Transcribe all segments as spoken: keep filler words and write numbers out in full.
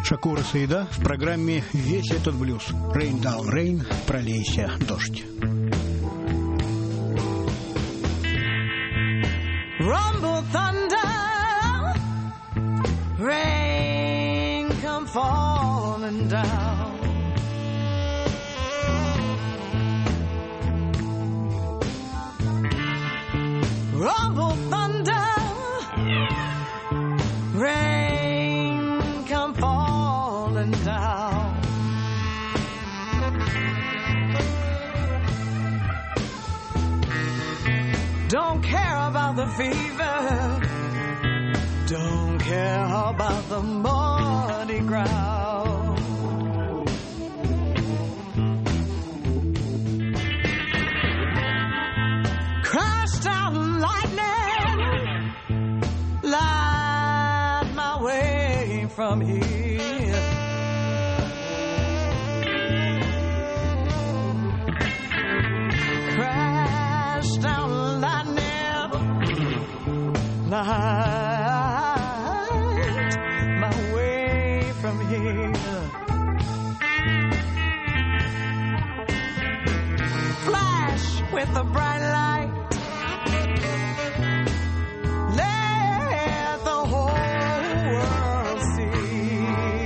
Шакура Саида в программе «Весь этот блюз». Rain Down Rain, пролейся дождь. Rumble thunder, rain come falling down. Rumble thunder, rain come falling down. Don't care about the fever, don't care about the muddy ground. Crash down lightning, light my way from here. Crash down lightning, light my way from here. Flash with a bright light, let the whole world see.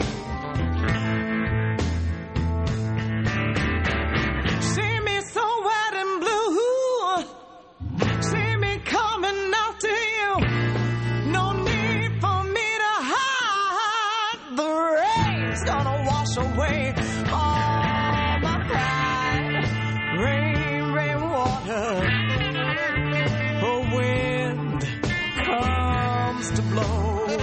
See me so wet and blue, see me coming after you. No need for me to hide, the rain's gonna wash away all my pride. Rain, rain, water, a wind comes to blow.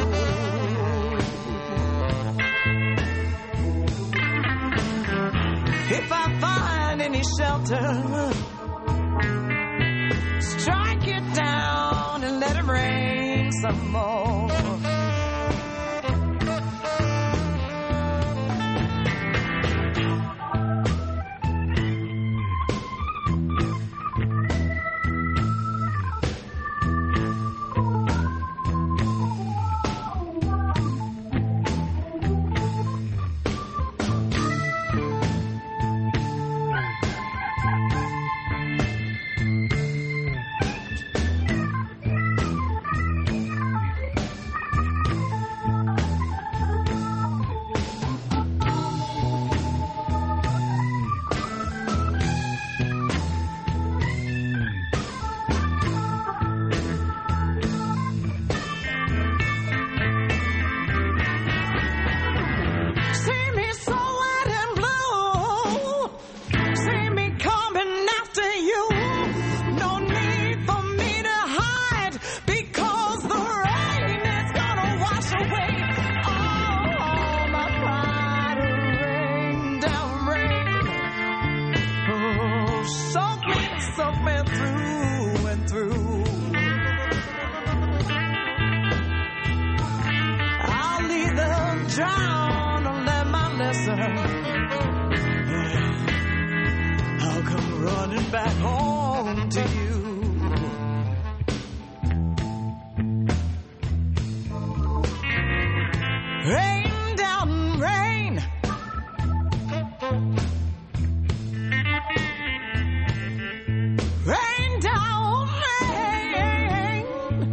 If I find any shelter, strike it down and let it rain some more. Drown or let my lesson, I'll come running back home to you. Rain down rain, rain down rain,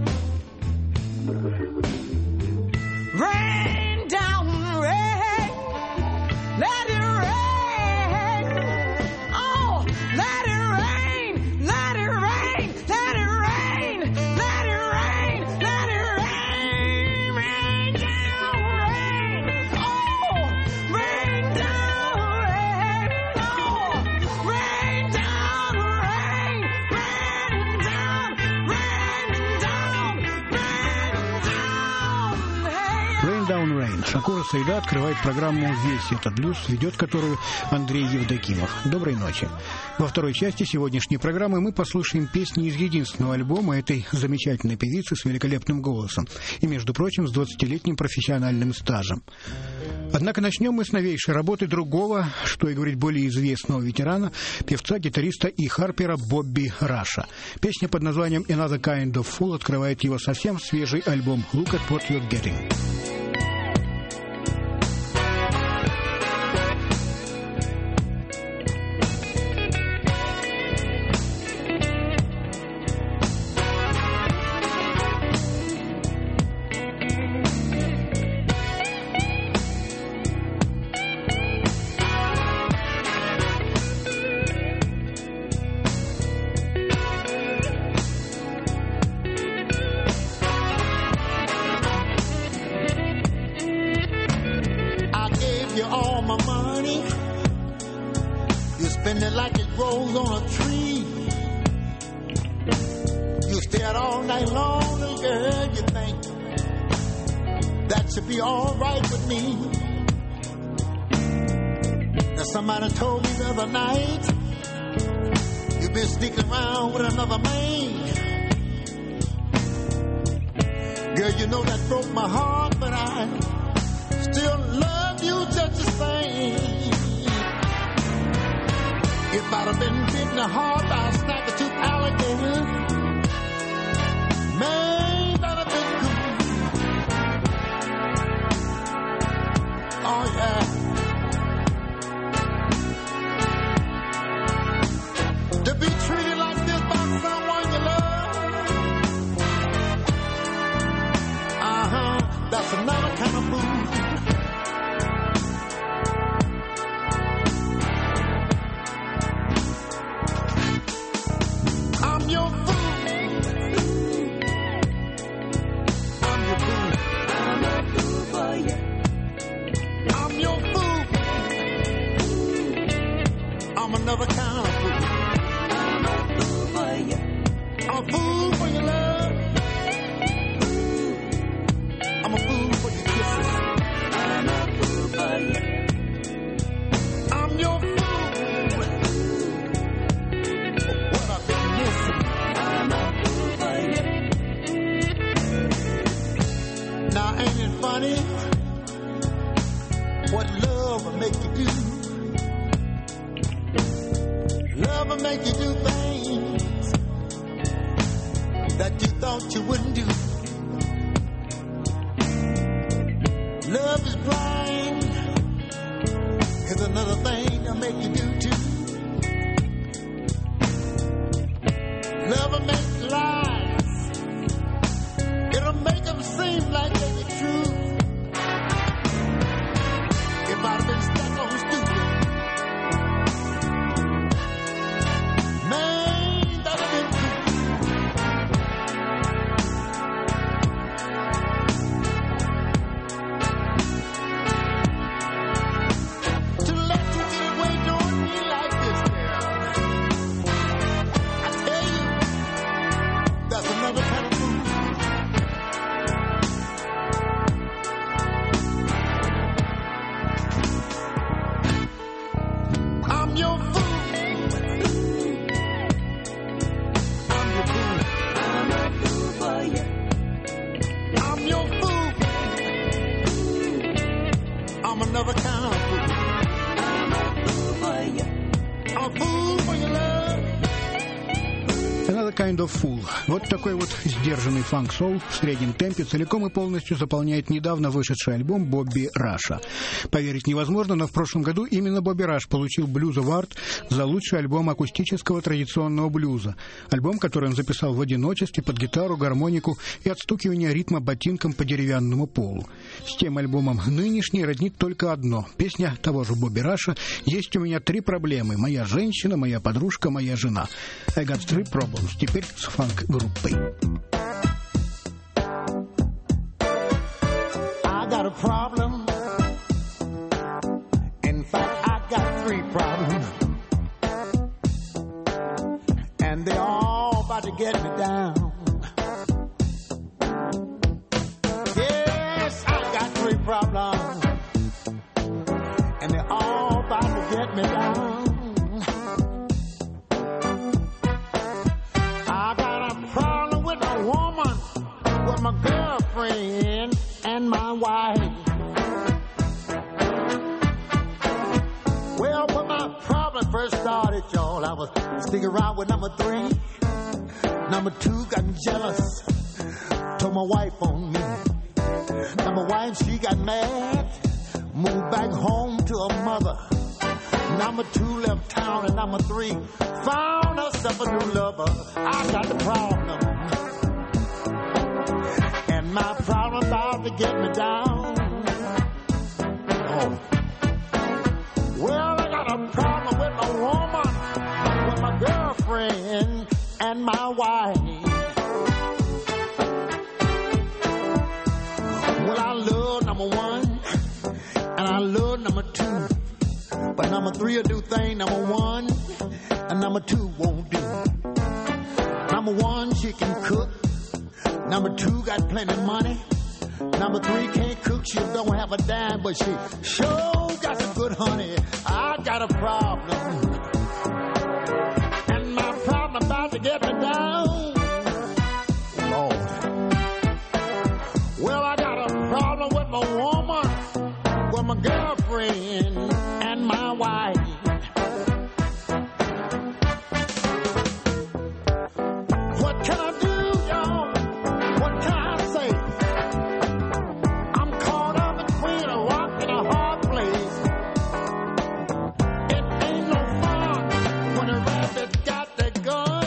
rain down rain, let it rain, oh, let it rain, let it rain, let it rain, let it rain, let it rain, rain down rain, oh, rain down rain, oh, rain down rain, rain down, rain down, rain down, hey. Rain Down Rain. Шакура Саида открывает программу «Весь этот блюз», ведет которую Андрей Евдокимов. Доброй ночи. Во второй части сегодняшней программы мы послушаем песни из единственного альбома этой замечательной певицы с великолепным голосом и, между прочим, с двадцатилетним профессиональным стажем. Однако начнем мы с новейшей работы другого, что и говорить, более известного ветерана, певца, гитариста и харпера Бобби Раша. Песня под названием «Another Kind of Fool» открывает его совсем свежий альбом «Look at What You're Getting». grows on a tree. You stare all night long, little girl, you think that should be all right with me. Now somebody told me the other night you've been sneaking around with another man. Girl, you know that broke my heart, but I still love you just the same. If I'd have been bitten the heart by a snack-a-tooth alligator, man, that'd have been good. Oh, yeah. To be treated like this by someone you love, uh-huh, that's another kind of fool. I'm your fool. I'm your fool. I'm a fool for you. I'm your fool. I'm another kind of fool. I'm a fool for you. I'm a fool for your love. I'm a fool for your kisses. I'm a fool for you. I'm your fool. What I've been missing. I'm a fool for you. Now ain't it funny what love will make you do? Love will make you do things that you thought you wouldn't do. Love is blind is another thing that'll make you do too. Love will make lies. It'll make them seem like they be true. If I'd been stuck on stupid, man, that'd have been cool. To let you get away doing me like this, girl, I tell you, that's another kind of fool. I'm your fool. I'm your fool. I'm a fool for you. I'm your fool. I'm another kind of fool. I'm a fool for you. I'm a fool for your love. Another kind of fool. Вот такой вот сдержанный фанк-соул в среднем темпе целиком и полностью заполняет недавно вышедший альбом Бобби Раша. Поверить невозможно, но в прошлом году именно Бобби Раш получил Blues Award за лучший альбом акустического традиционного блюза. Альбом, который он записал в одиночестве под гитару, гармонику и отстукивание ритма ботинком по деревянному полу. С тем альбомом нынешний роднит только одно. Песня того же Бобби Раша «Есть у меня три проблемы. Моя женщина, моя подружка, моя жена». I got three problems. Теперь с фанк-группой. I got a problem. In fact, I got three problems. And they're all about to get me down. Yes, I got three problems. And they're all about to get me down. I got a problem with a woman, with my girlfriend and my wife. Well, when my problem first started, y'all, I was sticking around with number three. Number two got jealous, told my wife on me. Number one, she got mad, moved back home to her mother. Number two left town, and number three found herself a new lover. I got the problem, and my problem about to get me down. Oh. Well, I got a problem with my woman, with my girlfriend, and my wife. Well, I love number one, and I love number two. But number three will do thing number one, and number two won't do. Number one, she can cook. Number two, got plenty of money. Number three, can't cook, she don't have a dime, but she sure got some good honey. I got a problem, and my problem about to get me down. Lord. Well, I got a problem with my woman, with my girlfriend, and my wife. What can I do, y'all? What can I say? I'm caught up between a rock and a hard place. It ain't no fun when a rabbit got the gun.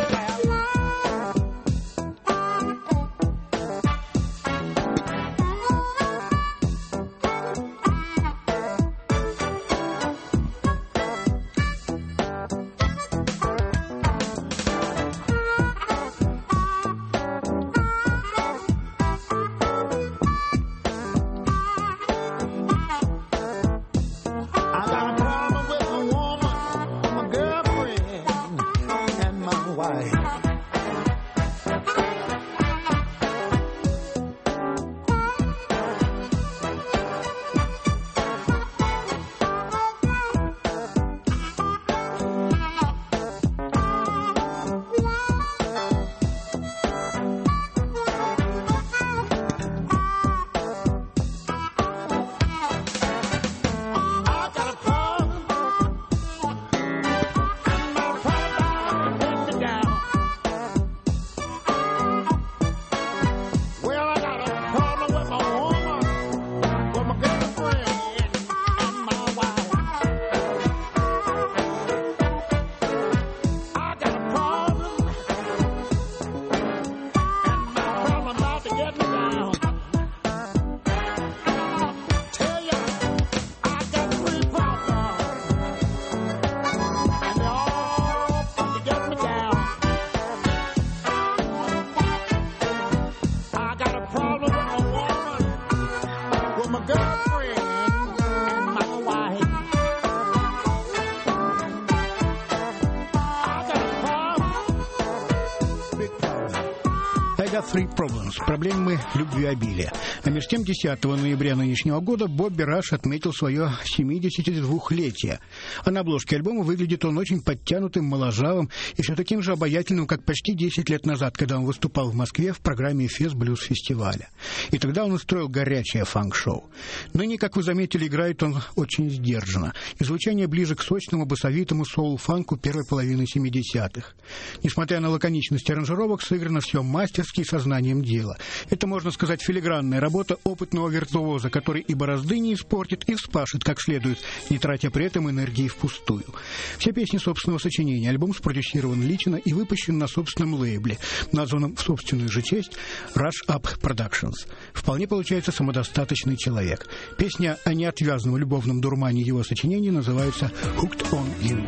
Three Problems. Проблемы любвеобилия. А между тем, десятого ноября нынешнего года Бобби Раш отметил свое семидесятидвухлетие. А на обложке альбома выглядит он очень подтянутым, моложавым и все таким же обаятельным, как почти десять лет назад, когда он выступал в Москве в программе «Эфес Блюз Фестиваля». И тогда он устроил горячее фанк-шоу. Ныне, как вы заметили, играет он очень сдержанно, и звучание ближе к сочному, басовитому соул-фанку первой половины семидесятых. Несмотря на лаконичность аранжировок, сыграно все мастерски и сознанием дела. Это, можно сказать, филигранная работа опытного виртуоза, который и борозды не испортит, и вспашет как следует, не тратя при этом энергии впустую. Все песни собственного сочинения. Альбом спродюсирован лично и выпущен на собственном лейбле, названном в собственную же честь Rush Up Productions. Вполне получается самодостаточный человек. Песня о неотвязном любовном дурмане его сочинений называется «Hooked on You».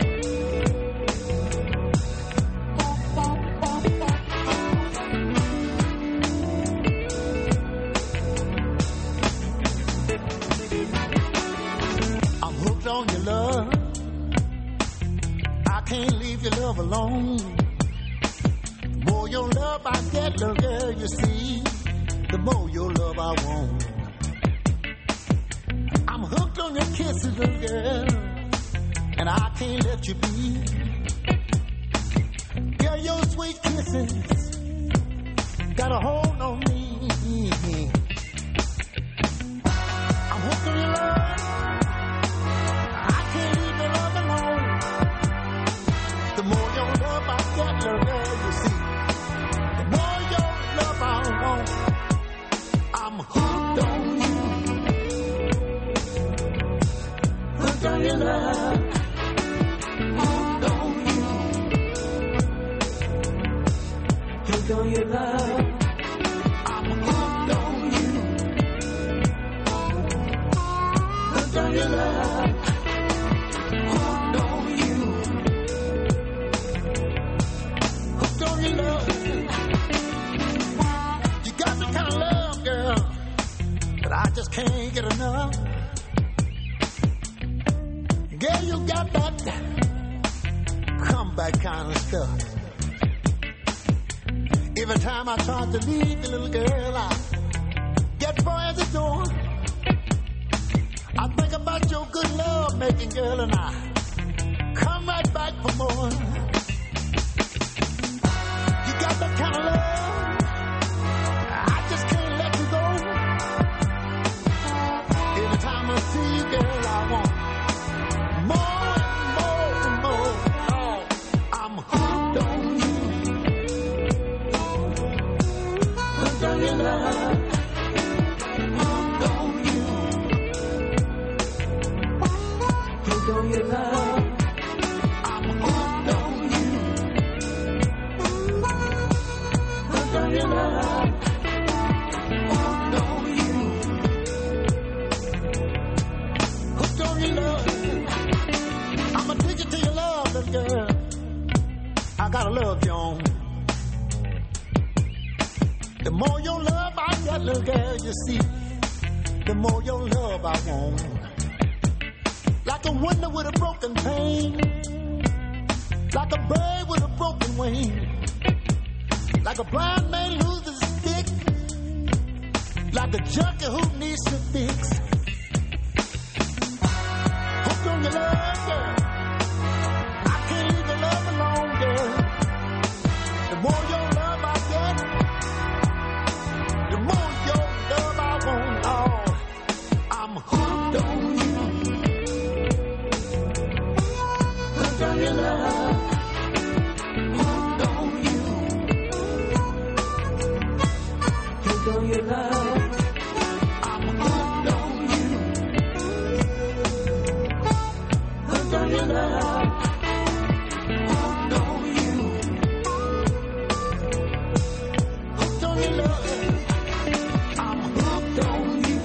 Can't leave your love alone. The more your love I get, little girl, you see, the more your love I want. I'm hooked on your kisses, little girl, and I can't let you be. Girl, your sweet kisses got a hold on me. I'm hooked on your love. I can't leave your love alone. The more your love I get, little girl, you see, the more your love I want. I'm hooked on you. Hooked on your love. Hooked on you. Hooked on your love. I'm hooked on you. Hooked on your love. Hooked on you. Love. You got the kind of love, girl, that I just can't get enough. Girl, you got that Every time I try to leave the little girl, I get far as the door. I think about your good love making, girl, and I come right back for more. You got that kind of love, I just can't let you go. Every time I see you, girl, I want more and more and more. Oh, I'm hooked on you. Hooked on your love. Hooked on you. Hooked on your love. I'm hooked on you. Hooked on your love. Hooked on you. Hooked on your love. I'm addicted to your love, little girl. I gotta love you on. The more your love I get, little girl, you see, the more your love I want. Like a window with a broken pane, like a bird with a broken wing, like a blind man loses a stick, like a junkie who needs to fix. Hooked on your love, girl. I can't leave your love alone, girl. The more your love I get, the more your love I want. Oh, I'm hooked on you. Hooked on your love. Hooked on you. Hooked on your love. I'm hooked on you. Hooked on your love. Hooked on you. Hooked on your love. I'm hooked on you.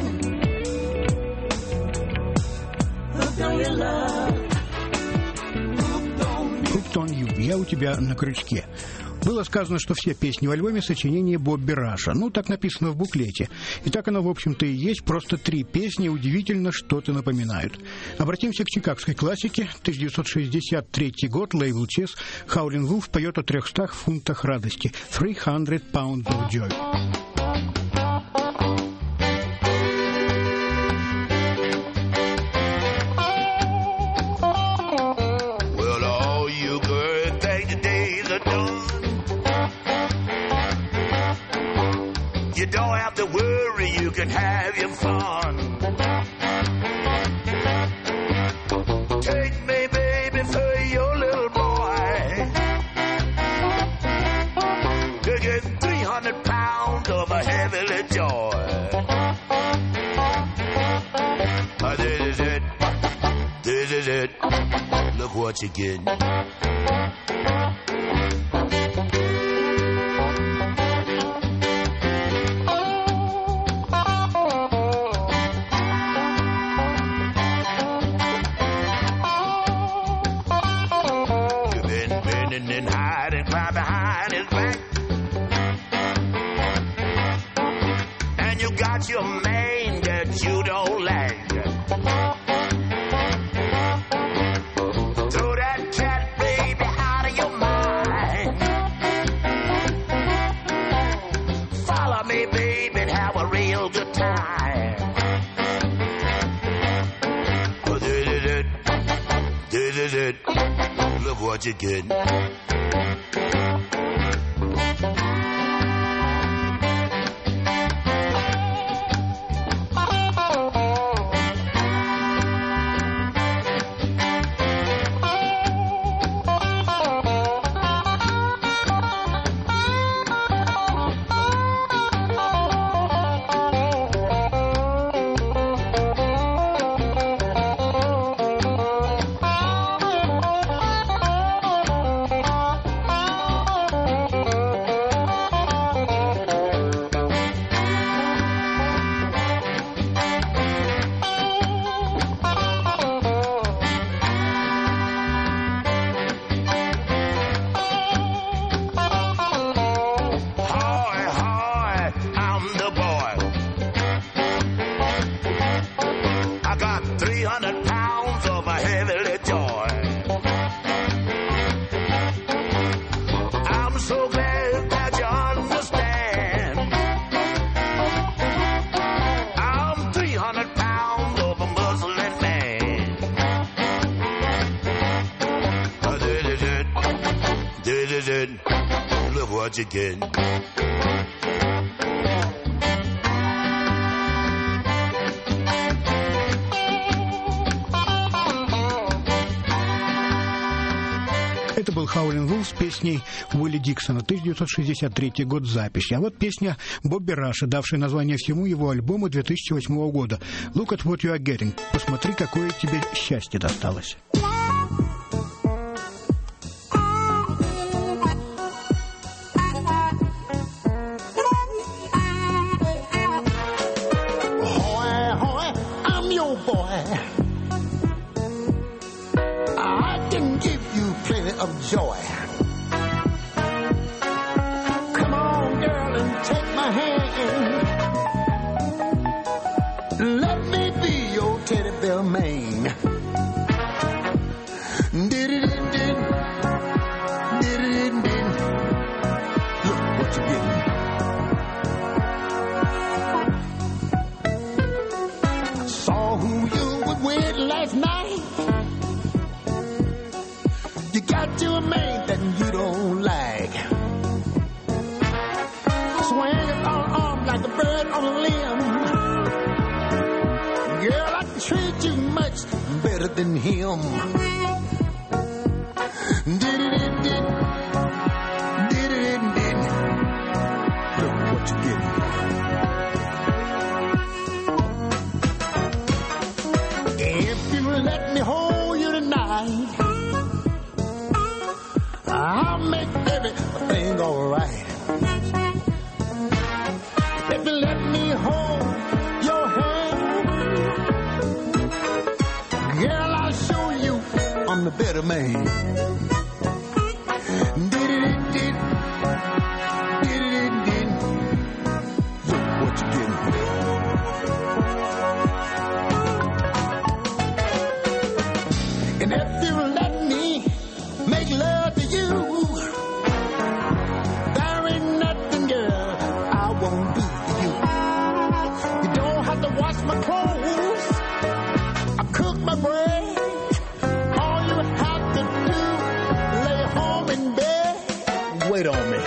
Hooked on your love. Hooked on you. Hooked on you. Я у тебя на крючке. Было сказано, что все песни в альбоме — сочинение Бобби Раша. Ну, так написано в буклете. И так оно, в общем-то, и есть. Просто три песни удивительно что-то напоминают. Обратимся к чикагской классике. тысяча девятьсот шестьдесят третий год. Лейбл Chess. Howlin' Wolf поет о трехстах фунтах радости. three hundred pounds of joy. Well, all you good things the days are done. You don't have to worry, you can have your fun. Take me, baby, for your little boy. You get three hundred pounds of a heavenly joy. Uh, this is it. This is it. Look what you get. You've been bending and hiding right behind his back, and you got your mane that you don't like. Throw that cat, baby, out of your mind. Follow me, baby, and have a real good time. Oh, this is it. This is it. Look what you get. This is it. Look what you get. Это был Howlin' Wolf с песней Уилли Диксона, тысяча девятьсот шестьдесят третий год записи. А вот песня Бобби Раша, давшая название всему его альбому две тысячи восьмого года. Look at what you are getting. Посмотри, какое тебе счастье досталось. Of joy. Come on, girl, and take my hand. Let me be your teddy bear man. Did it, did it, did it, did it. Look what you're getting. I saw who you were with last night. Got you a man that you don't like. Swinging on arm like a bird on a limb. Girl, I can treat you much better than him. Did it, did it, did it, did it. Look what you're getting. If you let me hold you tonight, I'll make everything alright. If you let me hold your hand, girl, I'll show you I'm the better man. Did it, did did it, did. Look what you're getting. And if you let me make love to you, there ain't nothing, girl, I won't do for you. You don't have to wash my clothes, I cook my bread. All you have to do, lay home in bed, wait on me.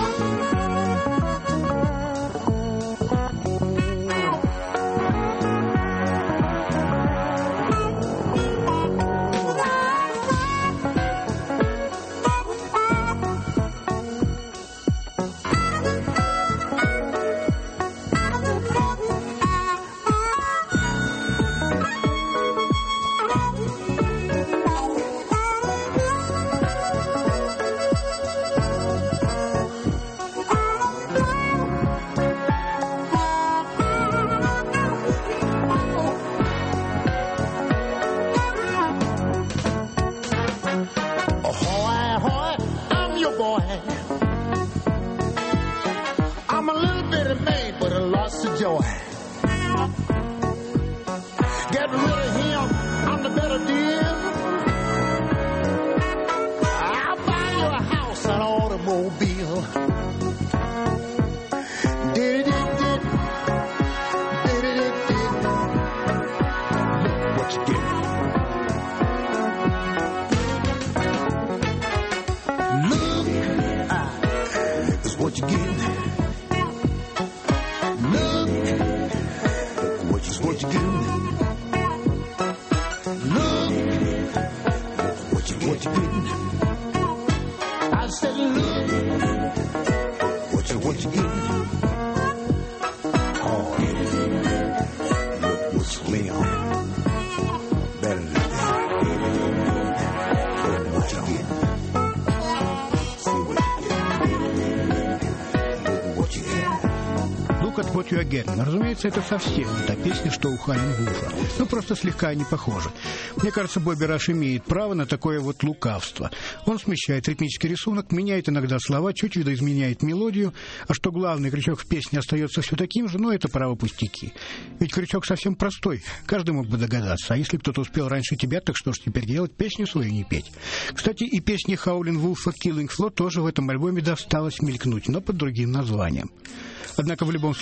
Но, разумеется, это совсем не та песня, что у Howlin' Wolf'а. Ну, просто слегка они похожи. Мне кажется, Бобби Раш имеет право на такое вот лукавство. Он смещает ритмический рисунок, меняет иногда слова, чуть видоизменяет мелодию, а что главный крючок в песне остается все таким же, но это право пустяки. Ведь крючок совсем простой, каждый мог бы догадаться. А если кто-то успел раньше тебя, так что ж теперь делать, песню свою не петь? Кстати, и песне Howlin' Wolf'а «Killing Floor» тоже в этом альбоме досталось мелькнуть, но под другим названием. Однако в любом случае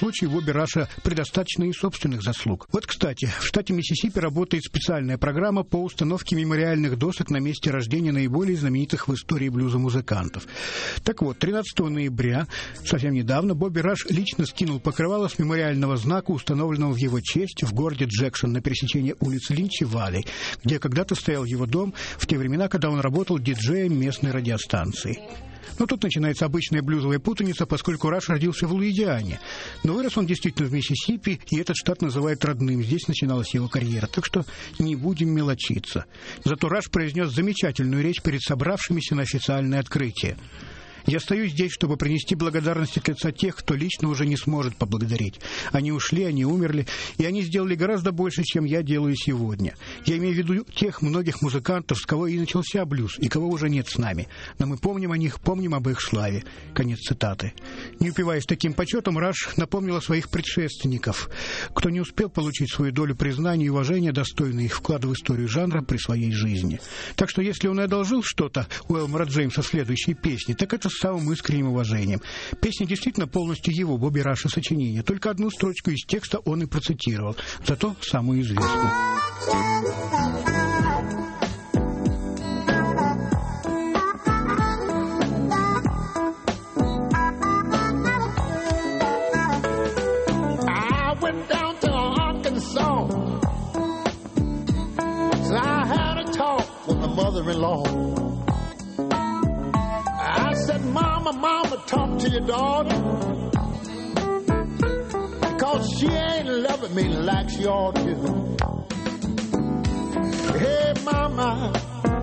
случае у Бобби Раша предостаточно и собственных заслуг. Вот, кстати, в штате Миссисипи работает специальная программа по установке мемориальных досок на месте рождения наиболее знаменитых в истории блюза музыкантов. Так вот, тринадцатого ноября, совсем недавно, Бобби Раш лично скинул покрывало с мемориального знака, установленного в его честь в городе Джексон на пересечении улиц Линч и Валли, где когда-то стоял его дом в те времена, когда он работал диджеем местной радиостанции. Но тут начинается обычная блюзовая путаница, поскольку Раш родился в Луизиане. Но вырос он действительно в Миссисипи, и этот штат называют родным. Здесь начиналась его карьера, так что не будем мелочиться. Зато Раш произнес замечательную речь перед собравшимися на официальное открытие. «Я стою здесь, чтобы принести благодарность от лица тех, кто лично уже не сможет поблагодарить. Они ушли, они умерли, и они сделали гораздо больше, чем я делаю сегодня. Я имею в виду тех многих музыкантов, с кого и начался блюз, и кого уже нет с нами. Но мы помним о них, помним об их славе». Конец цитаты. Не упиваясь таким почетом, Раш напомнил о своих предшественников, кто не успел получить свою долю признания и уважения, достойные их вклада в историю жанра при своей жизни. Так что если он и одолжил что-то у Элмора Джеймса в следующей песне, так это с самым искренним уважением. Песня действительно полностью его, Бобби Раша, сочинение. Только одну строчку из текста он и процитировал, зато самую известную. I went down to Arkansas, so I had a talk with my mother-in-law. I said, Mama, Mama, talk to your daughter, because she ain't loving me like she ought to. Hey, Mama,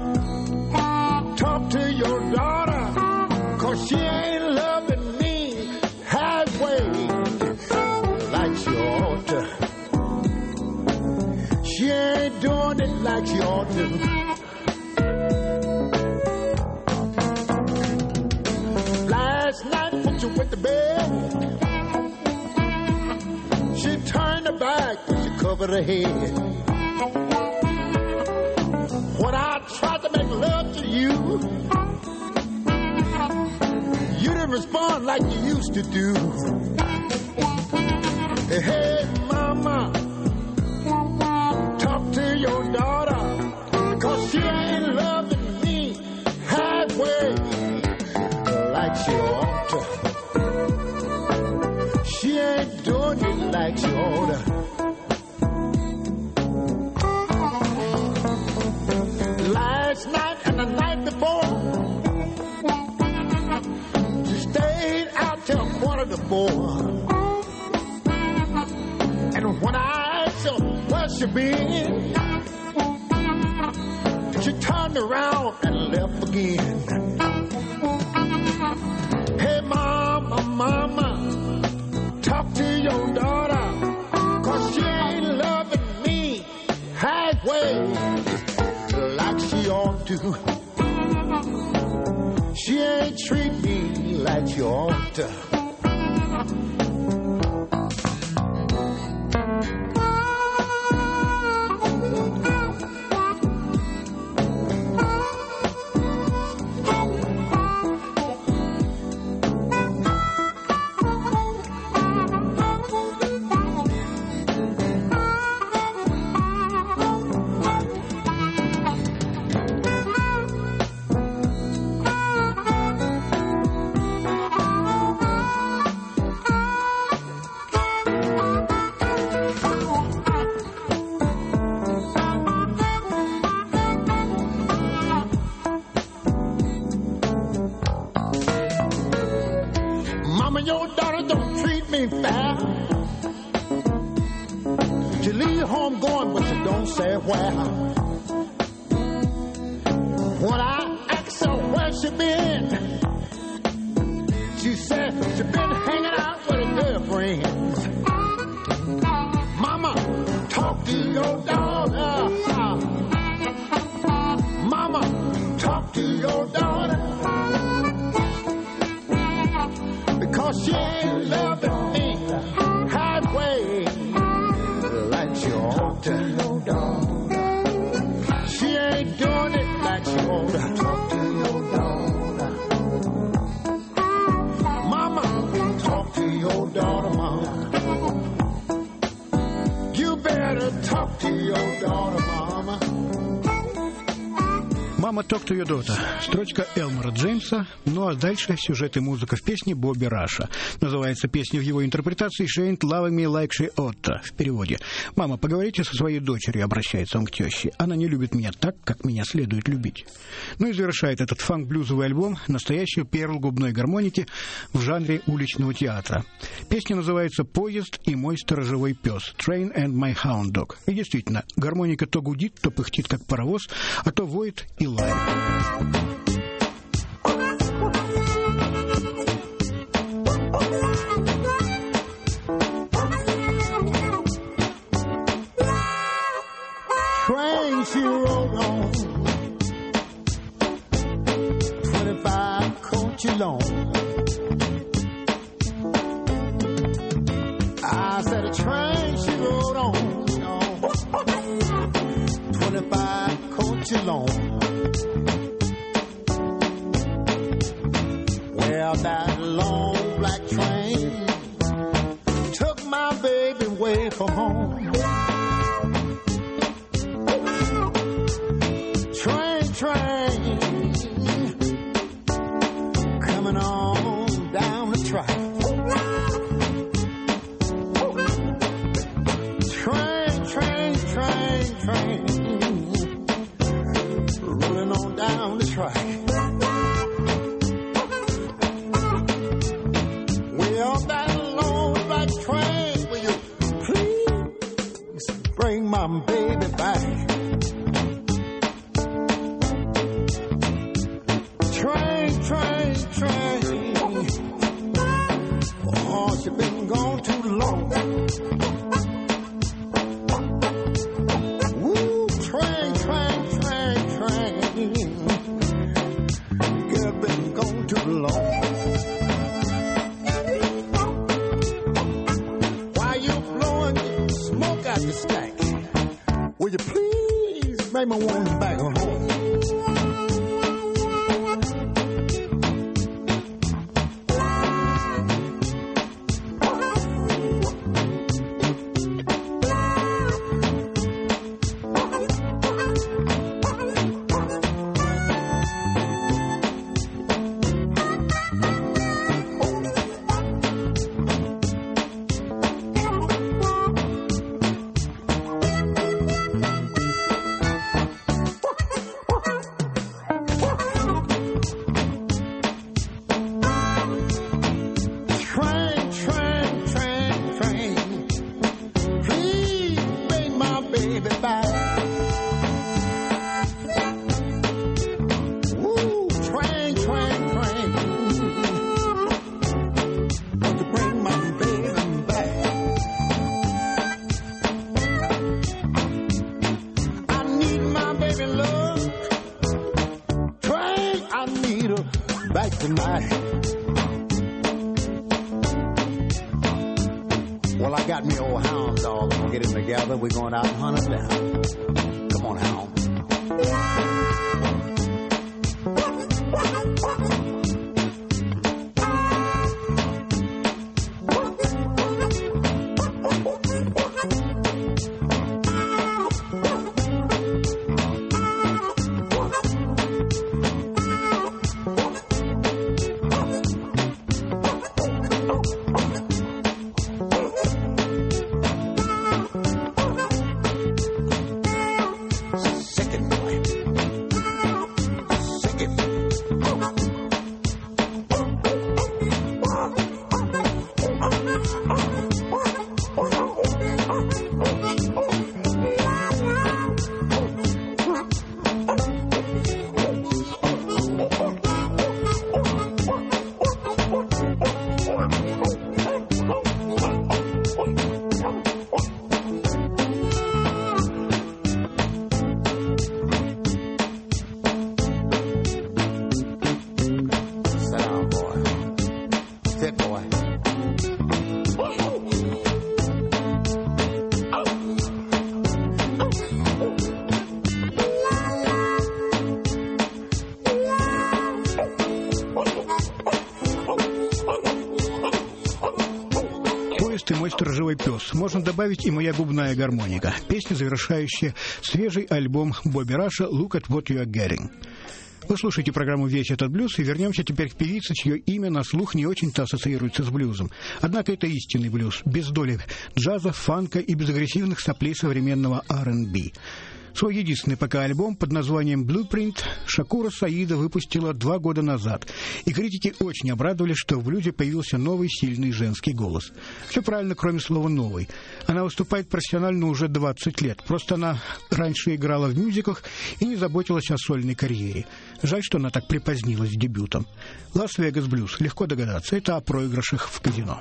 talk to your daughter, because she ain't loving me halfway like she ought to. She ain't doing it like she ought to. Last night when she went to bed, she turned her back and she covered her head. When I tried to make love to you, you didn't respond like you used to do. Hey, Mama, talk to your daughter, because she ain't loving me halfway like she ought to. She ain't doing it like she ought to. Last night and the night before, she stayed out till quarter to four. And when I asked her where she been, she turned around and left again. Hey, Mama, Mama, talk to your daughter, because she ain't loving me halfway like she ought to. She ain't treat me like she ought to. Mama, your daughter don't treat me fair. She leave home going, but she don't say where. When I ask her where she been, she said she been hanging out with her girlfriends. Mama, talk to your daughter. Mama, talk to your daughter, because she ain't loving me halfway like she ought to. She ain't doing it like she ought to. Talk to your daughter. Mama, talk to your daughter, mama. You better talk to your daughter, mama. «Мама, talk to your daughter». Строчка Элмора Джеймса. Ну а дальше сюжет и музыка в песне Бобби Раша. Называется песня в его интерпретации «She ain't loving me like she oughta». В переводе: «Мама, поговорите со своей дочерью», обращается он к теще. «Она не любит меня так, как меня следует любить». Ну и завершает этот фанк-блюзовый альбом настоящий перл губной гармоники в жанре уличного театра. Песня называется «Поезд и мой сторожевой пес» «Train and my hound dog». И действительно, гармоника то гудит, то пыхтит, как паровоз, а то воет и лает. Train she rode on, twenty-five coaches long. I said a train she rode on, you know, twenty-five coaches long. Well, that long black train took my baby away from home. Train, train, coming on down the track. Train, train, train, train, rolling on down the track. Well, that long black train, will you please bring my baby back? Train, train, train. Oh, she been gone too long. Woo, train, train, train, train. Girl been gone too long. Why you blowing smoke out the stack? Will you please bring my woman back home? Well, I got me old hound dog. We'll get him together. We're going out and hunt him down. Come on, hound. «Ты мой сторожевой пес». Можно добавить и «Моя губная гармоника». Песня, завершающая свежий альбом Бобби Раша «Look at what you are getting». Вы слушаете программу «Весь этот блюз», и вернемся теперь к певице, чье имя на слух не очень-то ассоциируется с блюзом. Однако это истинный блюз, без доли джаза, фанка и без агрессивных соплей современного ар энд би. Свой единственный пока альбом под названием «Blueprint» Шакура Саида выпустила два года назад, и критики очень обрадовались, что в блюзе появился новый сильный женский голос. Все правильно, кроме слова «новый». Она выступает профессионально уже двадцать лет, просто она раньше играла в мюзиклах и не заботилась о сольной карьере. Жаль, что она так припозднилась с дебютом. «Лас-Вегас Блюз», легко догадаться, это о проигрышах в казино.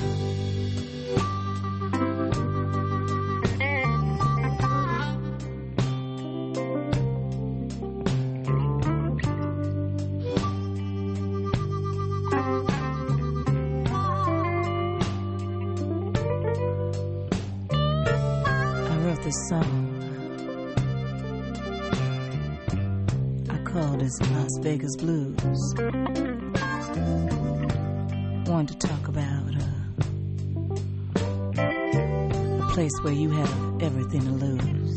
This song I called it Las Vegas Blues. Wanted to talk about uh, a place where you have everything to lose.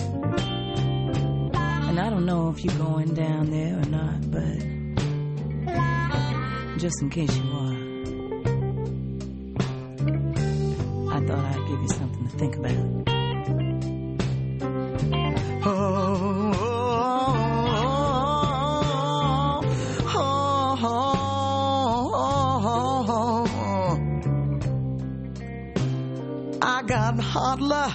And I don't know if you're going down there or not, but just in case you are, I thought I'd give you something to think about. I got hard luck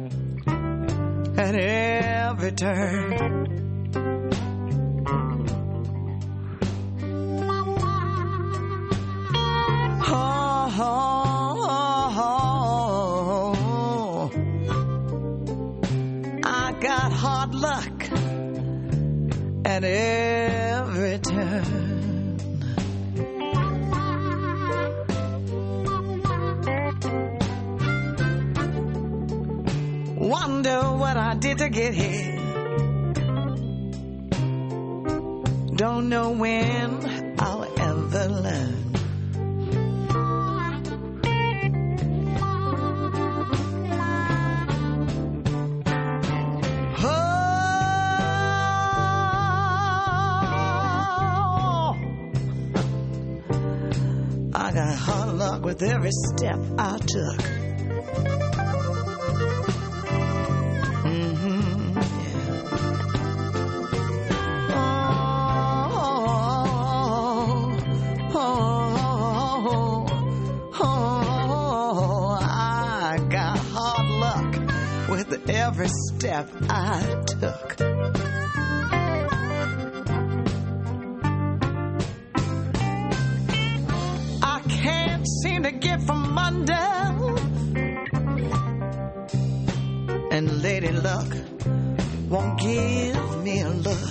at every turn. Oh, oh, oh, oh. I got hard luck at every turn. Wonder what I did to get here. Don't know when I'll ever learn. Oh, I got hard luck with every step I took. Every step I took. I can't seem to get from under, and Lady Luck won't give me a look.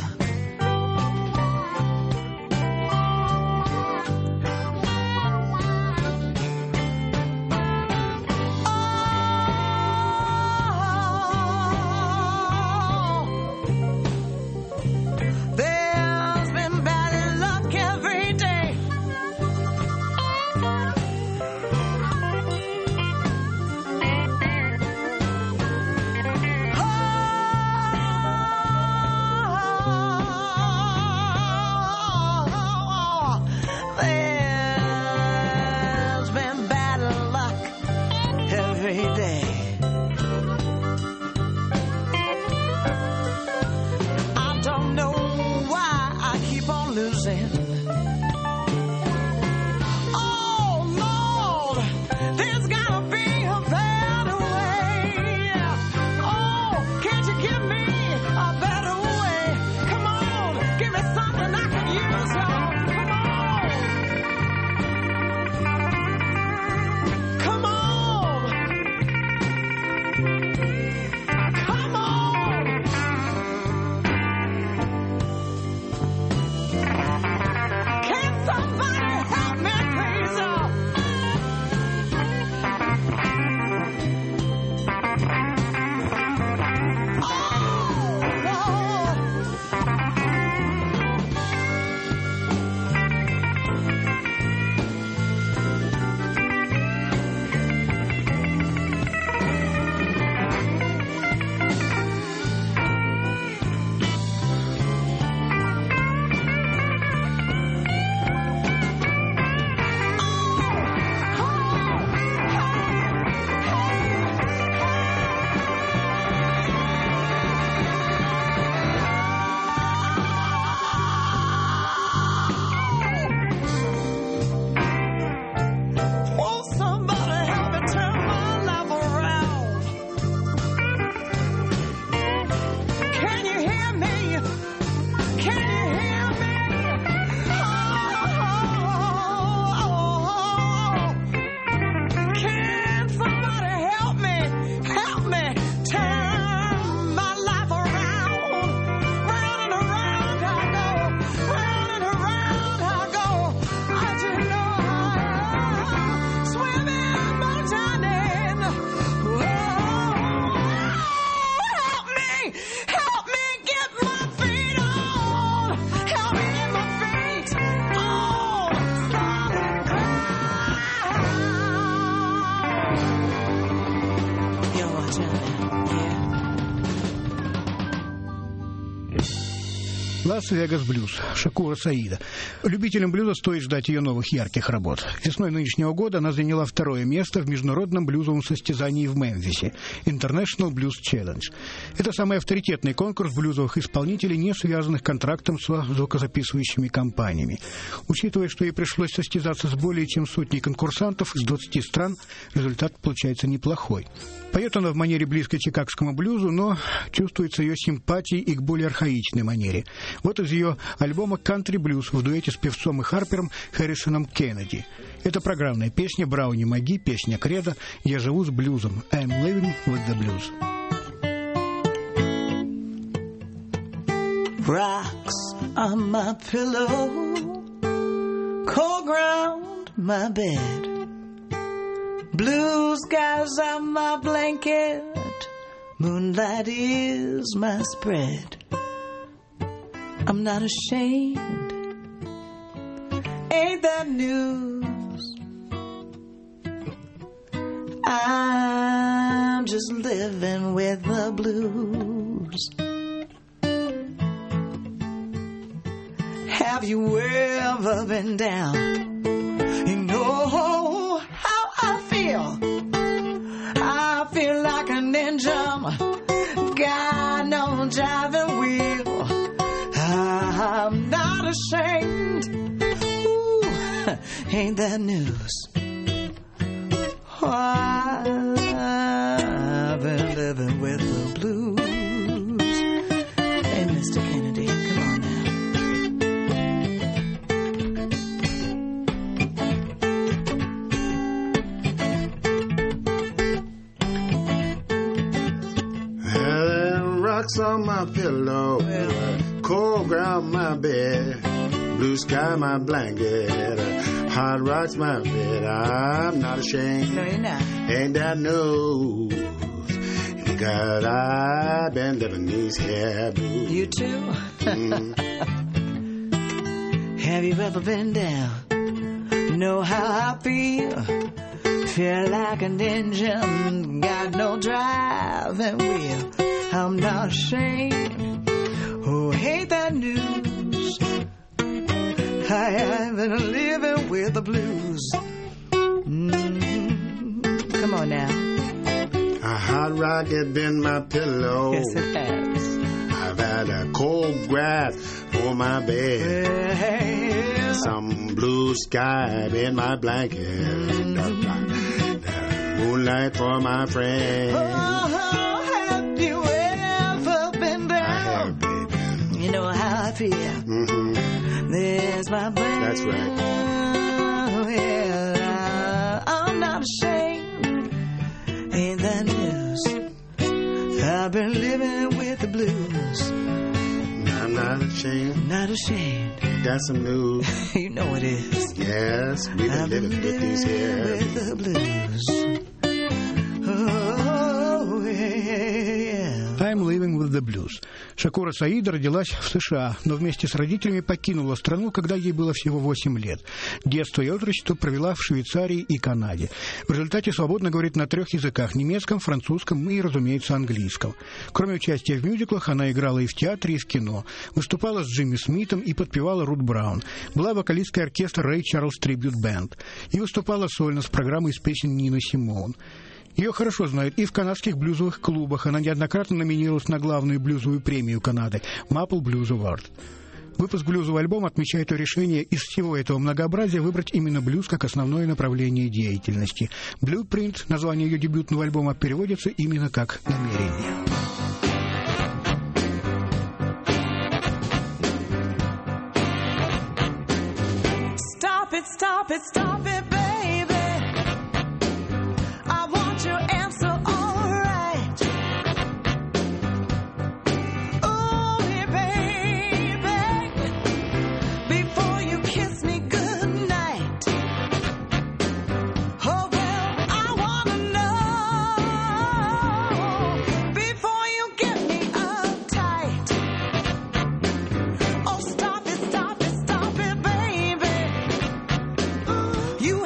Oh, Лас-Вегас блюз. Шакура Саида. Любителям блюза стоит ждать ее новых ярких работ. Весной нынешнего года она заняла второе место в международном блюзовом состязании в Мемфисе International Blues Challenge. Это самый авторитетный конкурс блюзовых исполнителей, не связанных контрактом со звукозаписывающими компаниями. Учитывая, что ей пришлось состязаться с более чем сотней конкурсантов из двадцати стран, результат получается неплохой. Поет она в манере близкой чикагскому блюзу, но чувствуется ее симпатии и к более архаичной манере. Вот из ее альбома «Country Blues» в дуэте с певцом и харпером Харрисоном Кеннеди. Это программная песня Брауни Маги, песня Кредо «Я живу с блюзом». I'm living with the blues. Rocks on my pillow, cold ground my bed, blue skies on my blanket, moonlight is my spread. I'm not ashamed, ain't that news? I'm just living with the blues. Have you ever been down? You know how I feel. I feel like an engine, got no driving wheel. I'm not ashamed. Ooh, ain't that news? Oh, I've been living with the blues. Hey, Mister Kennedy, come on now. Rocks on my pillow, cold ground my bed, blue sky my blanket, hot rocks my bed. I'm not ashamed. No, you're not. Ain't that news? God, I've been living these here blues. You too? Mm. Have you ever been down? Know how I feel? Feel like an engine, got no driving wheel. I'm not ashamed. Oh, ain't that news? I have been living with the blues. Mm-hmm. Come on now. A hot rocket been my pillow. Yes, it has. I've had a cold grass for my bed. Yeah. Some blue sky in my blanket. Mm-hmm. Moonlight for my friend. Oh, have you ever been down? I have, baby. You know how I feel. Mm-hmm. There's my blanket. That's right. Oh, yeah, I'm not ashamed. Ain't that news? I've been living with the blues. I'm not ashamed. Not ashamed. Got some news. You know it is. Yes, we've been I've living been with these here. with the blues. Oh, yeah. I'm living with the blues. Шакура Саида родилась в США, но вместе с родителями покинула страну, когда ей было всего восемь лет. Детство и отрочество провела в Швейцарии и Канаде. В результате свободно говорит на трех языках – немецком, французском и, разумеется, английском. Кроме участия в мюзиклах, она играла и в театре, и в кино. Выступала с Джимми Смитом и подпевала Рут Браун. Была вокалисткой оркестра Рэй Чарльз Трибьют Бэнд. И выступала сольно с программой из песен Нины Симоун. Ее хорошо знают и в канадских блюзовых клубах. Она неоднократно номинировалась на главную блюзовую премию Канады – Maple Blues Award. Выпуск блюзового альбома отмечает ее решение из всего этого многообразия выбрать именно блюз как основное направление деятельности. Blueprint, название ее дебютного альбома, переводится именно как «намерение». Stop it, stop it, stop it, baby. I want your answer, all right. Oh, yeah, baby. Before you kiss me goodnight. Oh, well, I want to know before you get me uptight. Oh, stop it, stop it, stop it, baby. You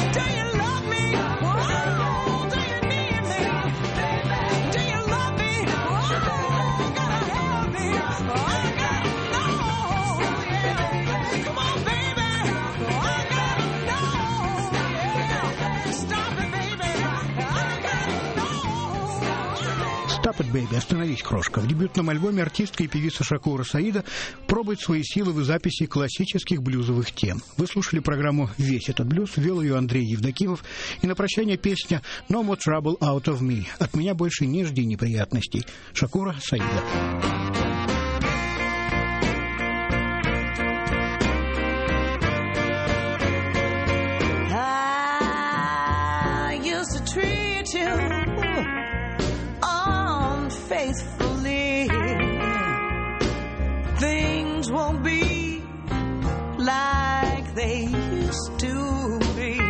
Stop it, baby, остановись, крошка. В дебютном альбоме артистка и певица Шакура Саида пробует свои силы в записи классических блюзовых тем. Вы слушали программу «Весь этот блюз», вел ее Андрей Евдокимов, и на прощание песня «No more trouble out of me». От меня больше не жди неприятностей. Шакура Саида. Faithfully, things won't be like they used to be.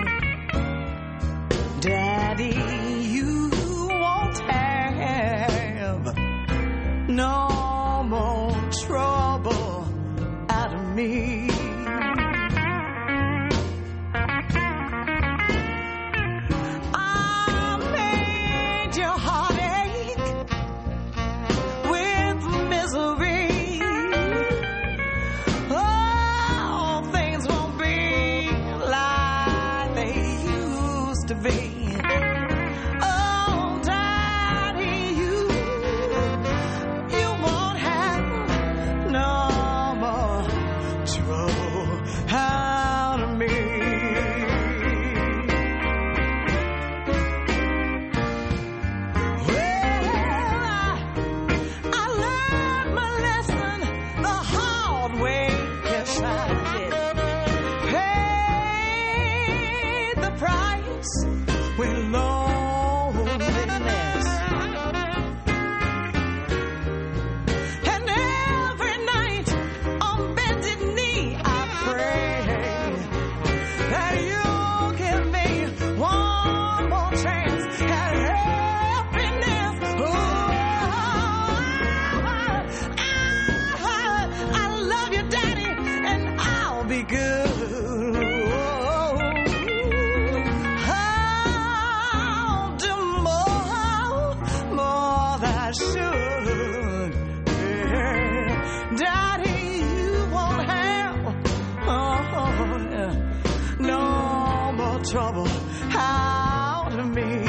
Daddy, you won't have no more trouble out of me. Trouble out of me.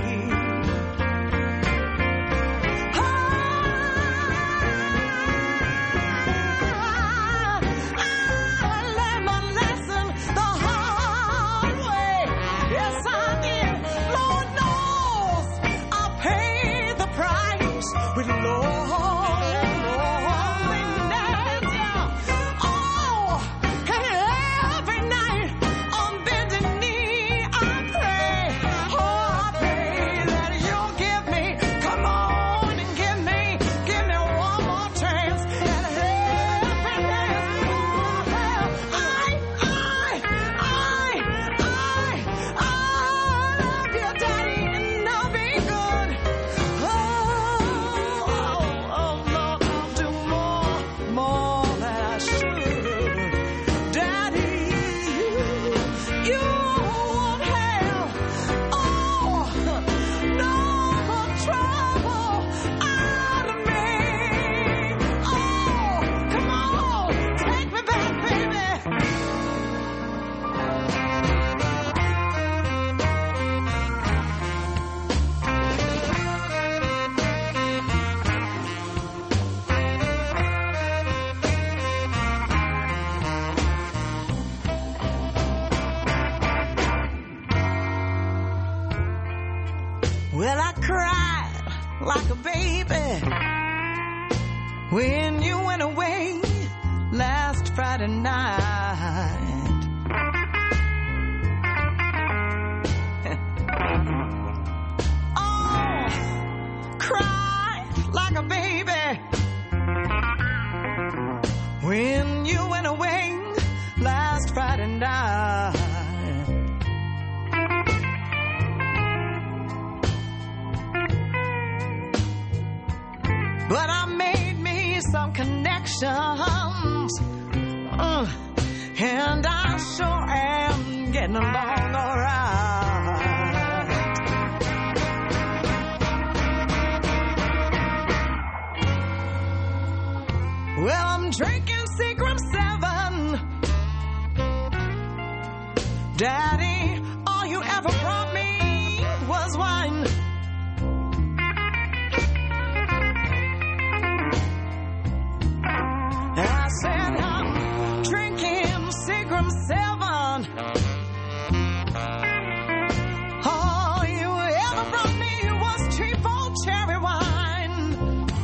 Well, I cried like a baby when you went away last Friday night. Oh, cried like a baby when you went away last Friday night. But I made me some connections, uh, and I sure am getting along all right. Well, I'm drinking Seagram seven. Daddy, all you ever brought me was wine. I said I'm drinking Seagram seven. All you ever brought me was cheap old cherry wine.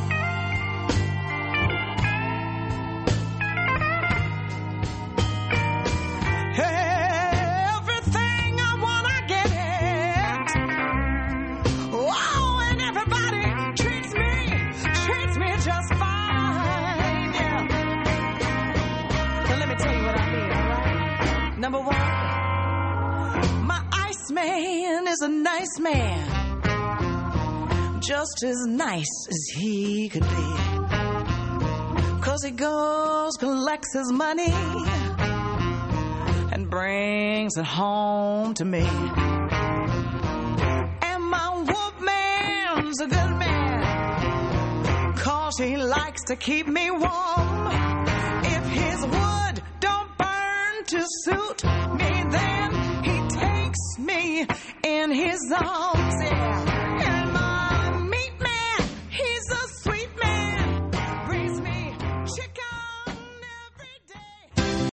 Everything I want, I get it. Oh, and everybody treats me, treats me just fine. Yeah. So let me tell you what I mean, all right? Number one, my Iceman is a nice man, just as nice as he could be. 'Cause he goes, collects his money, and brings it home to me. And my Wolfman's a good man, 'cause he likes to keep me warm. If his wood don't burn to suit me, then he takes me in his arms, yeah.